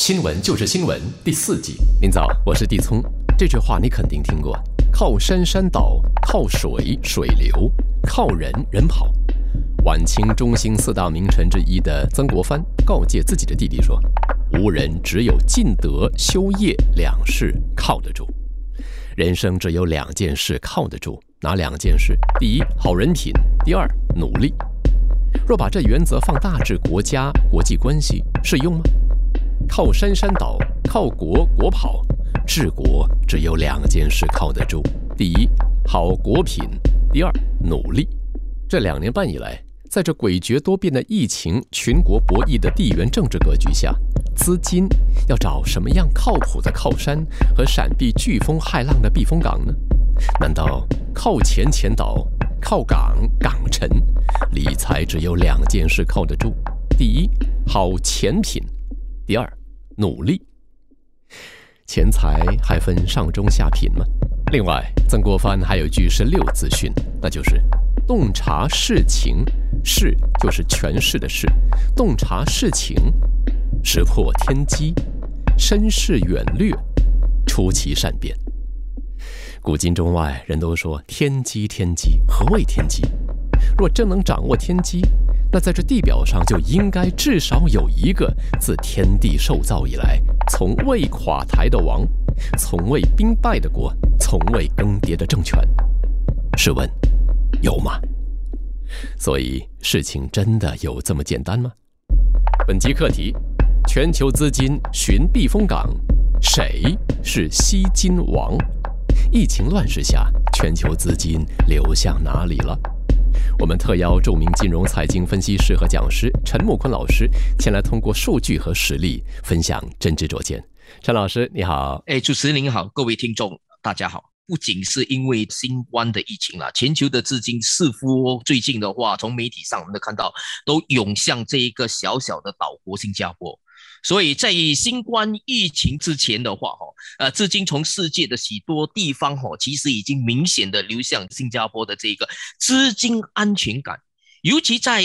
新闻就是新闻第4季。您早，我是地聪。这句话你肯定听过，靠山山倒，靠水水流，靠人人跑。晚清中兴4大名臣之一的曾国藩告诫自己的弟弟说，无人只有尽德修业2事靠得住。人生只有2件事靠得住，哪2件事？第一，好人品；第二，努力。若把这原则放大至国家、国际关系，适用吗？靠山山倒，靠国国跑，治国只有2件事靠得住。第一，好国品；第二，努力。这2年半以来，在这诡谲多变的疫情、群国博弈的地缘政治格局下，资金要找什么样靠谱的靠山和闪避飓风骇浪的避风港呢？难道靠钱钱倒，靠港港沉？理财只有2件事靠得住：第一，好钱品；第二，努力。钱财还分上中下品吗？另外，曾国藩还有句16字训，那就是洞察世情，事就是权势的事，洞察世情，识破天机，深视远虑，出奇善变。古今中外人都说天机天机，何谓天机？若真能掌握天机，那在这地表上就应该至少有一个自天地受造以来从未垮台的王，从未兵败的国，从未更迭的政权。试问有吗？所以事情真的有这么简单吗？本集课题：全球资金寻避风港，谁是吸金王？疫情乱世下，全球资金流向哪里了？我们特邀著名金融财经分析师和讲师陈木坤老师前来通过数据和实例分享真知灼见。陈老师你好。 主持人您好，各位听众大家好。不仅是因为新冠的疫情啦，全球的资金似乎最近的话，从媒体上我们都看到都涌向这一个小小的岛国新加坡。所以在新冠疫情之前的话，资金从世界的许多地方其实已经明显的流向新加坡的这个资金安全感。尤其在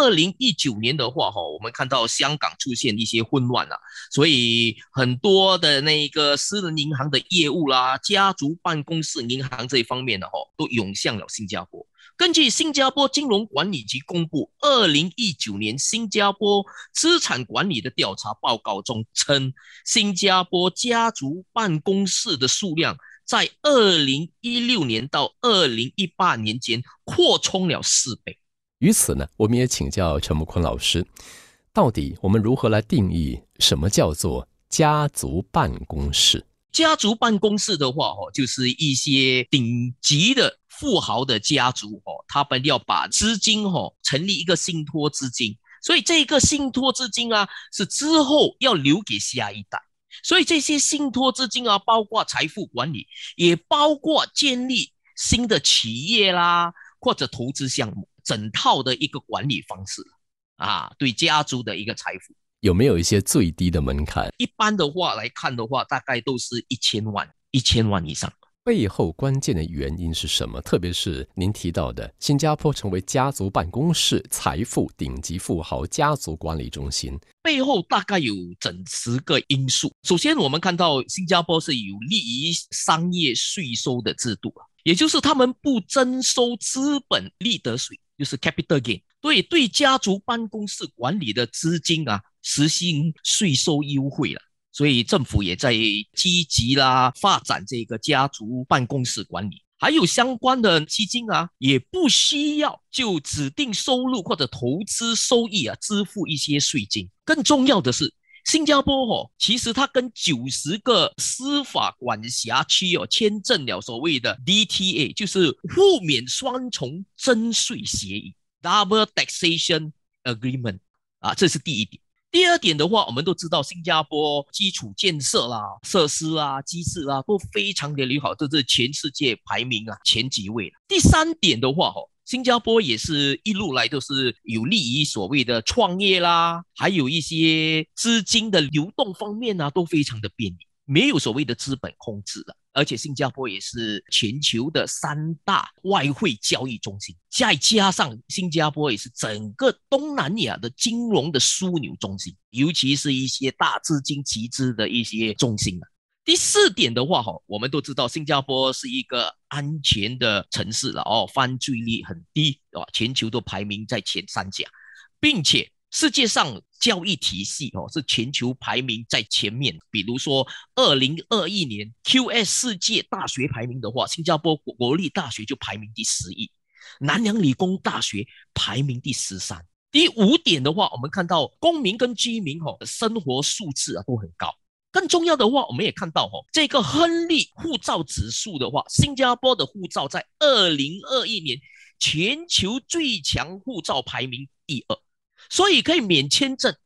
2019年的话，我们看到香港出现一些混乱了，所以很多的那个私人银行的业务啦、家族办公室银行这一方面的都涌向了新加坡。根据新加坡金融管理局公布2019年新加坡资产管理的调查报告中称，新加坡家族办公室的数量在2016年到2018年间扩充了4倍。 于此呢，我们也请教陈木坤老师，到底我们如何来定义什么叫做家族办公室？ 家族办公室的话，就是一些顶级的富豪的家族，他们要把资金成立一个信托资金，所以这个信托资金啊，是之后要留给下一代。所以这些信托资金啊，包括财富管理，也包括建立新的企业啦，或者投资项目，整套的一个管理方式啊，对家族的一个财富。 有没有一些最低的门槛？ 一般的话来看的话，大概都是1000万以上。 背后关键的原因是什么？特别是您提到的新加坡成为家族办公室、财富顶级富豪家族管理中心， 背后大概有整10个因素。首先我们看到新加坡是有利于商业税收的制度，也就是他们不征收资本利得税，就是 capital gain， 对家族办公室管理的资金啊实行税收优惠了。所以政府也在积极啦发展这个家族办公室管理，还有相关的基金啊，也不需要就指定收入或者投资收益啊支付一些税金。更重要的是，新加坡其实它跟90个司法管辖区签证了所谓的 DTA， 就是互免双重征税协议 Double Taxation Agreement 啊，这是第一点。第二点的话，我们都知道新加坡基础建设啦、设施啊、机制啦都非常的友好，这是全世界排名啊前几位。第三点的话，新加坡也是一路来都是有利于所谓的创业啦，还有一些资金的流动方面啊都非常的便利，没有所谓的资本控制了。 而且新加坡也是全球的3大外汇交易中心，再加上新加坡也是整个东南亚的金融的枢纽中心，尤其是一些大资金集资的一些中心。第4点的话，我们都知道新加坡是一个安全的城市了犯罪率很低，全球都排名在前3甲，并且世界上教育体系是全球排名在前面。比如说2021年 QS 世界大学排名的话，新加坡国立大学就排名第11，南洋理工大学排名第13。第5点的话，我们看到公民跟居民生活素质都很高。更重要的话，我们也看到这个亨利护照指数的话，新加坡的护照在2021年全球最强护照排名第2，所以可以免签证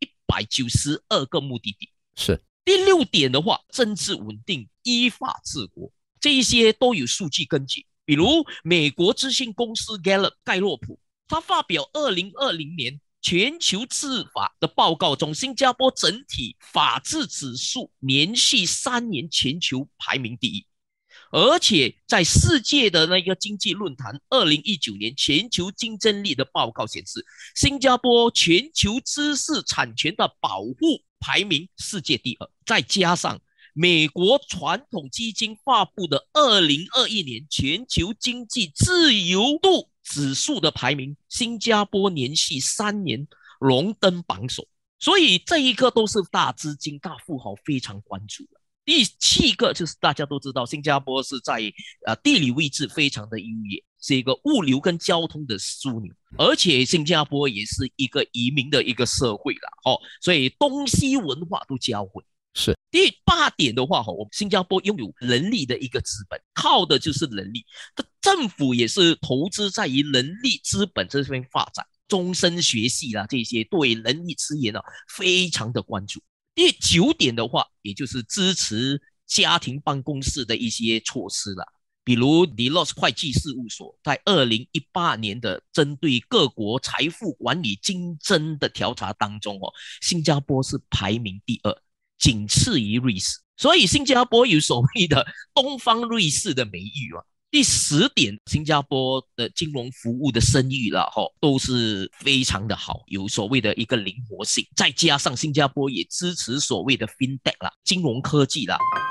192个目的地。 是。 第6点的话，政治稳定，依法治国，这一些都有数据根据。比如美国资讯公司 Gallup 盖洛普，他发表2020年全球治法的报告中，新加坡整体法治指数连续3年全球排名第1，而且在世界的那个经济论坛2019年全球竞争力的报告显示，新加坡全球知识产权的保护排名世界第2，再加上美国传统基金发布的2021年全球经济自由度指数的排名，新加坡连续3年荣登榜首，所以这一个都是大资金大富豪非常关注的。第7个就是大家都知道，新加坡是在地理位置非常的优越，是一个物流跟交通的枢纽，而且新加坡也是一个移民的一个社会了所以东西文化都交汇。 是。 第8点的话，我们新加坡拥有人力的一个资本，靠的就是人力。政府也是投资在于人力资本这边发展，终身学习啦，这些对人力资源非常的关注。第9点的话，也就是支持家庭办公室的一些措施啦，比如 Deloitte 会计事务所在2018年的针对各国财富管理竞争的调查当中新加坡是排名第2，仅次于瑞士，所以新加坡有所谓的东方瑞士的美誉第10点，新加坡的金融服务的声誉都是非常的好，有所谓的一个灵活性，再加上新加坡也支持所谓的 FinTech 金融科技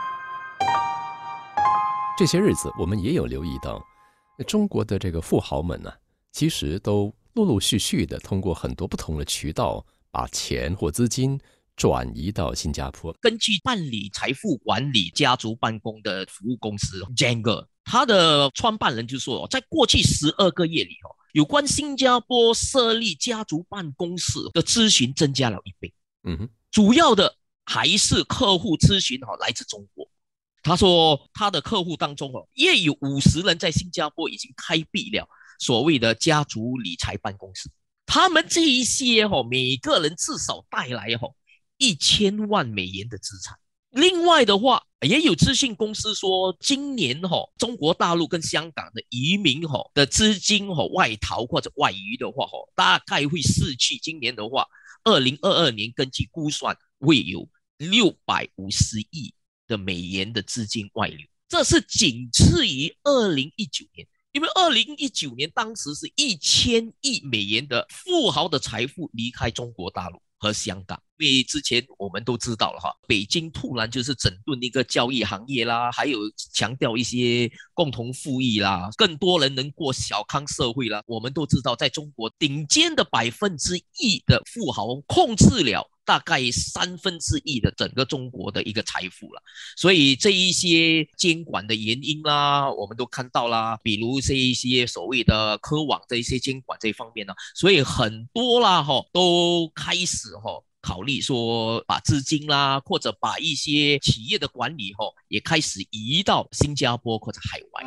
这些日子我们也有留意到，中国的这个富豪们其实都陆陆续续的通过很多不同的渠道把钱或资金转移到新加坡。 根据办理财富管理家族办公的服务公司 Jenga， 他的创办人就说在过去12个月里有关新加坡设立家族办公室的咨询增加了1倍。主要的还是客户咨询来自中国。他说他的客户当中也有50人在新加坡已经开闭了所谓的家族理财办公室，他们这一些每个人至少带来1000万美元的资产。另外的话，也有资讯公司说，今年中国大陆跟香港的移民的资金外逃或者外移的话大概会失去今年的话2022年根据估算会有650亿的美元的资金外流，这是仅次于2019年，因为2019年当时是1000亿美元的富豪的财富离开中国大陆和香港。因为之前我们都知道了北京突然就是整顿一个交易行业啦，还有强调一些共同富裕啦，更多人能过小康社会啦。我们都知道在中国顶尖的1%的富豪控制了大概1/3的整个中国的一个财富了，所以这一些监管的原因啦，我们都看到啦，比如这一些所谓的科网这一些监管这一方面呢，所以很多啦都开始考虑说把资金啦，或者把一些企业的管理也开始移到新加坡或者海外。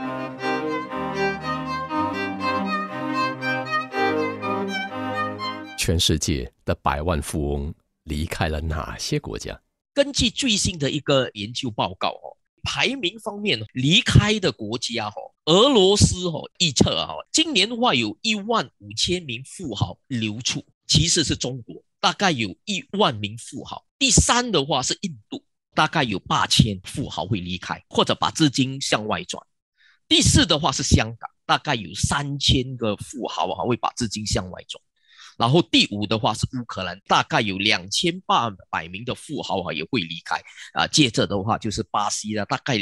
全世界的100万富翁离开了哪些国家？ 根据最新的一个研究报告排名方面离开的国家俄罗斯预测今年的话有15000名富豪流出，其次是中国，大概有1万名富豪。第3的话是印度， 大概有8000富豪会离开，或者把资金向外转。第4的话是香港，大概有3000个富豪会把资金向外转。然后第5的话是乌克兰，大概有2800名的富豪也会离开。接着的话就是巴西大概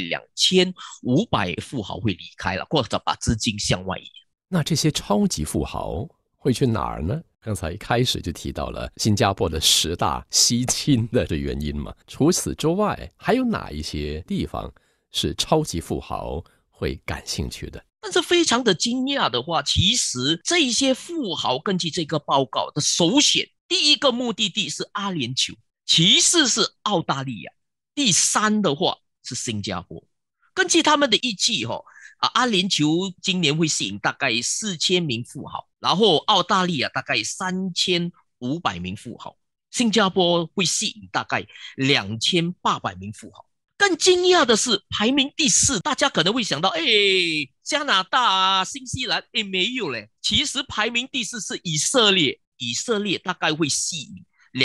2500富豪会离开了，或者把资金向外移。 那这些超级富豪会去哪儿呢？刚才一开始就提到了新加坡的10大吸金的原因嘛。除此之外，还有哪一些地方是超级富豪会感兴趣的？ 但是非常的惊讶的话，其实这些富豪根据这个报告的首选，第1个目的地是阿联酋，其次是澳大利亚，第3的话是新加坡。根据他们的预计阿联酋今年会吸引大概4000名富豪，然后澳大利亚大概3500名富豪，新加坡会吸引大概2800名富豪。更惊讶的是排名第4，大家可能会想到加拿大新西兰没有嘞，其实排名第4是以色列，以色列大概会吸引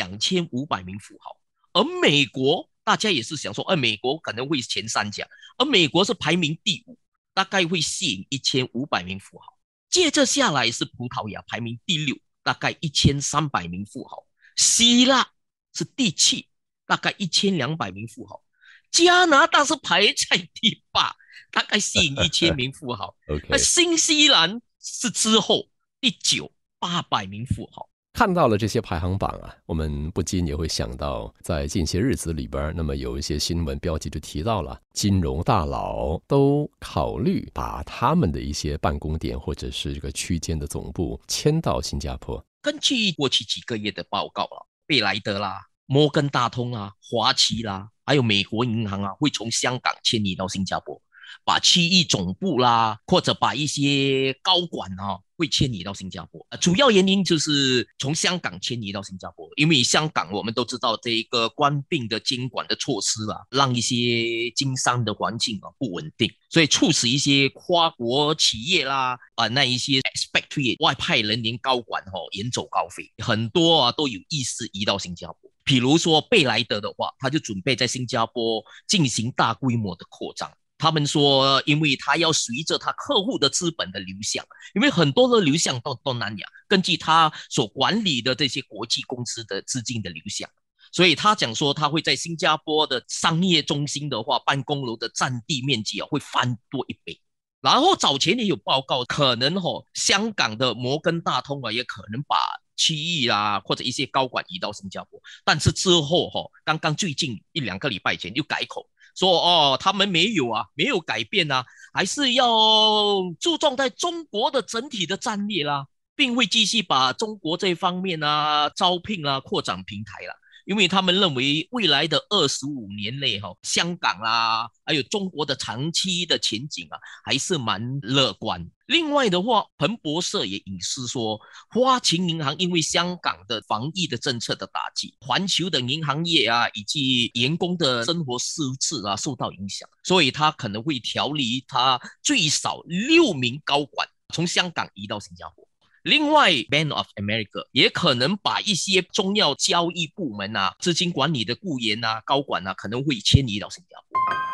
2500名富豪。而美国大家也是想说美国可能会前3强，而美国是排名第5，大概会吸引1500名富豪。接着下来是葡萄牙排名第6，大概1300名富豪。希腊是第7，大概1200名富豪。加拿大是排在第8，大概吸引1000名富豪。那新西兰是之后第9，800名富豪。 看到了这些排行榜我们不禁也会想到，在近些日子里边，那么有一些新闻标题就提到了，金融大佬都考虑把他们的一些办公点或者是这个区间的总部迁到新加坡。 根据过去几个月的报告贝莱德啦、摩根大通啦、华旗啦，还有美国银行会从香港迁移到新加坡，把区域总部啦，或者把一些高管会迁移到新加坡。主要原因就是从香港迁移到新加坡，因为香港我们都知道这一个官并的监管的措施让一些经商的环境不稳定，所以促使一些跨国企业啦那一些 expatriate 外派人员高管远走高飞，很多都有意识移到新加坡。比如说贝莱德的话，他就准备在新加坡进行大规模的扩张。他们说因为他要随着他客户的资本的流向，因为很多的流向到东南亚，根据他所管理的这些国际公司的资金的流向，所以他讲说他会在新加坡的商业中心的话，办公楼的占地面积会翻多1倍。然后早前也有报告，可能香港的摩根大通也可能把区域或者一些高管移到新加坡，但是之后刚刚最近1-2个礼拜前又改口说他们没有改变还是要注重在中国的整体的战略并会继续把中国这方面招聘扩展平台因为他们认为未来的25年内香港还有中国的长期的前景还是蛮乐观。另外的话，彭博社也引述说，花旗银行因为香港的防疫的政策的打击，环球的银行业以及员工的生活素质受到影响，所以他可能会调离他最少6名高管从香港移到新加坡。另外 Bank of America 也可能把一些重要交易部门资金管理的雇员高管可能会迁移到新加坡。